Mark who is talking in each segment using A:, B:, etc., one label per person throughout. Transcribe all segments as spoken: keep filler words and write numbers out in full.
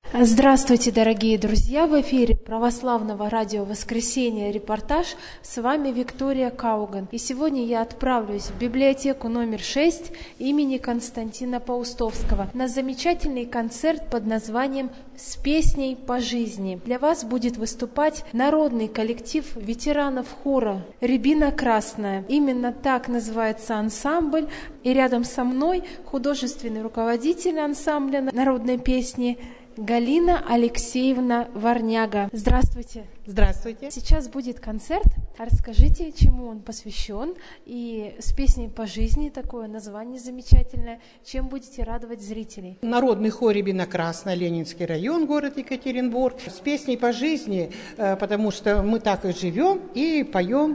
A: Здравствуйте, дорогие друзья! В эфире Православного радио «Воскресенье» репортаж. С вами Виктория Кауган. И сегодня я отправлюсь в библиотеку номер шесть имени Константина Паустовского на замечательный концерт под названием «С песней по жизни». Для вас будет выступать народный коллектив ветеранов хора «Рябина Красная». Именно так называется ансамбль. И рядом со мной художественный руководитель ансамбля народной песни Галина Алексеевна Варняга. Здравствуйте.
B: Здравствуйте.
A: Сейчас будет концерт. Расскажите, чему он посвящен. И с песней по жизни, такое название замечательное. Чем будете радовать зрителей?
B: Народный хор «Рябина Красная», Ленинский район, город Екатеринбург. С песней по жизни, потому что мы так и живем и поем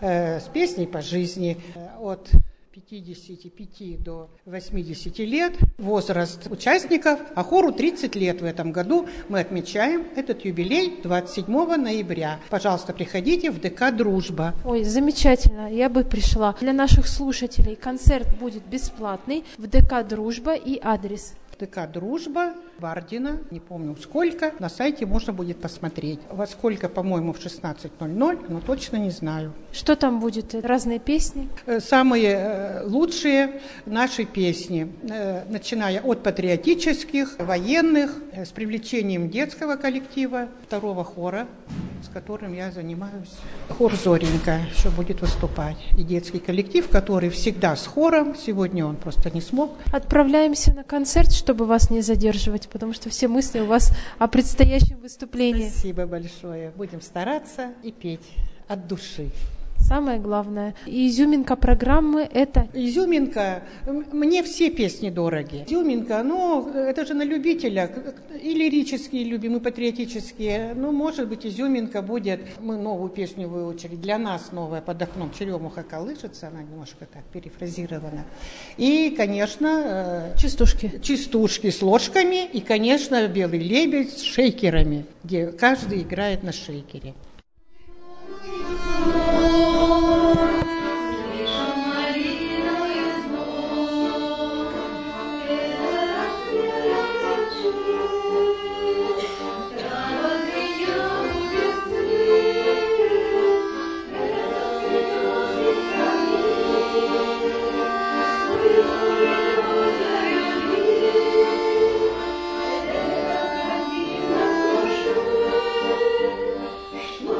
B: с песней по жизни от пятидесяти пяти до восьмидесяти лет возраст участников, а хору тридцать лет в этом году. Мы отмечаем этот юбилей двадцать седьмого ноября. Пожалуйста, приходите в ДК «Дружба».
A: Ой, замечательно, я бы пришла. Для наших слушателей концерт будет бесплатный в ДК «Дружба» и адрес.
B: ДК «Дружба», Бардина, не помню сколько, на сайте можно будет посмотреть. Во сколько, по-моему, в шестнадцать ноль ноль, но точно не знаю.
A: Что там будет? Разные песни?
B: Самые лучшие наши песни, начиная от патриотических, военных, с привлечением детского коллектива, второго хора, с которым я занимаюсь. Хор «Зоренька» еще будет выступать. И детский коллектив, который всегда с хором, сегодня он просто не смог.
A: Отправляемся на концерт, чтобы вас не задерживать, потому что все мысли у вас о предстоящем выступлении.
B: Спасибо большое. Будем стараться и петь от души.
A: Самое главное. И изюминка программы – это…
B: Изюминка, мне все песни дороги. Изюминка, ну, это же на любителя. И лирические любим, и патриотические. Ну, может быть, изюминка будет. Мы новую песню выучили. Для нас новая «Под окном черемуха колышется». Она немножко так перефразирована. И, конечно…
A: Частушки.
B: Частушки с ложками. И, конечно, «Белый лебедь» с шейкерами, где каждый играет на шейкере.
C: Что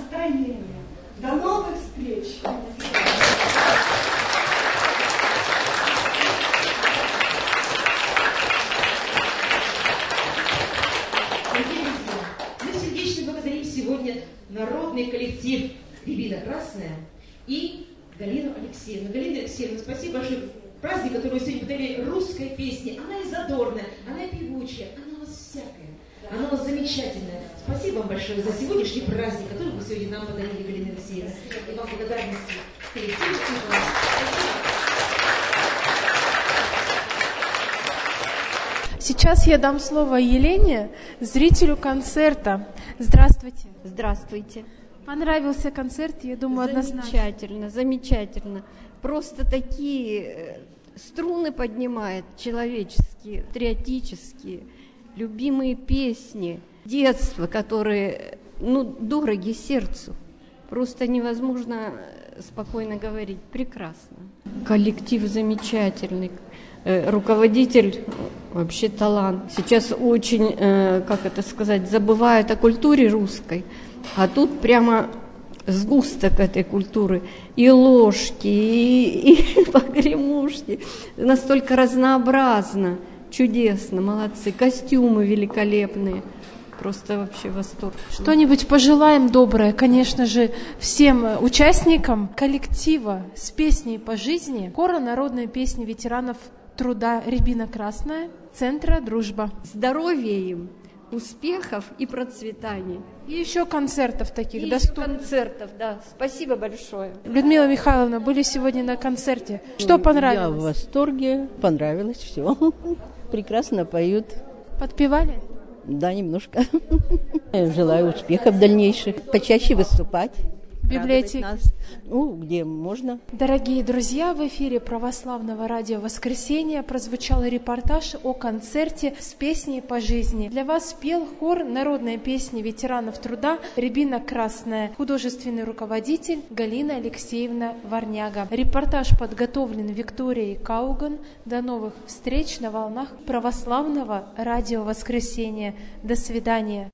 C: настроения. До новых встреч!
D: Мы сердечно благодарим сегодня народный коллектив «Рябина Красная» и Галину Алексеевну. Галина Алексеевна, спасибо большое. Праздник, который вы сегодня подарили русской песне, она и задорная, она и певучая, она у вас всякая, она у вас замечательная. Спасибо вам большое за сегодняшний праздник, который вы сегодня нам подарили, Галина Алексеевна. И вам благодарности коллективу и вам.
A: Сейчас я дам слово Елене, зрителю концерта. Здравствуйте.
E: Здравствуйте.
A: Понравился концерт, я думаю, однозначно.
E: Замечательно, замечательно. Просто такие струны поднимает человеческие, патриотические, любимые песни, детство, которые, ну, дороги сердцу. Просто невозможно спокойно говорить. Прекрасно. Коллектив замечательный. Руководитель вообще талант. Сейчас очень, как это сказать, забывают о культуре русской, а тут прямо сгусток этой культуры. И ложки, и, и погремушки. Настолько разнообразно, чудесно, молодцы. Костюмы великолепные. Просто вообще восторг.
A: Что-нибудь пожелаем доброе, конечно же, всем участникам коллектива с песней по жизни. Хора народной песни ветеранов труда «Рябина Красная», Центра «Дружба».
E: Здоровья им, успехов и процветания.
A: И еще концертов таких
E: и
A: доступных.
E: Еще концертов, да. Спасибо большое.
A: Людмила Михайловна, были сегодня на концерте. Что понравилось?
F: Я в восторге, понравилось все. Прекрасно поют.
A: Подпевали?
F: Да, немножко. Желаю успехов дальнейших, почаще выступать.
A: В библиотеке.
F: Нас, ну, где можно.
A: Дорогие друзья, в эфире Православного радио «Воскресенье» прозвучал репортаж о концерте с песней по жизни. Для вас пел хор народной песни ветеранов труда «Рябина Красная», художественный руководитель Галина Алексеевна Варняга. Репортаж подготовлен Викторией Кауган. До новых встреч на волнах Православного радио «Воскресенье». До свидания.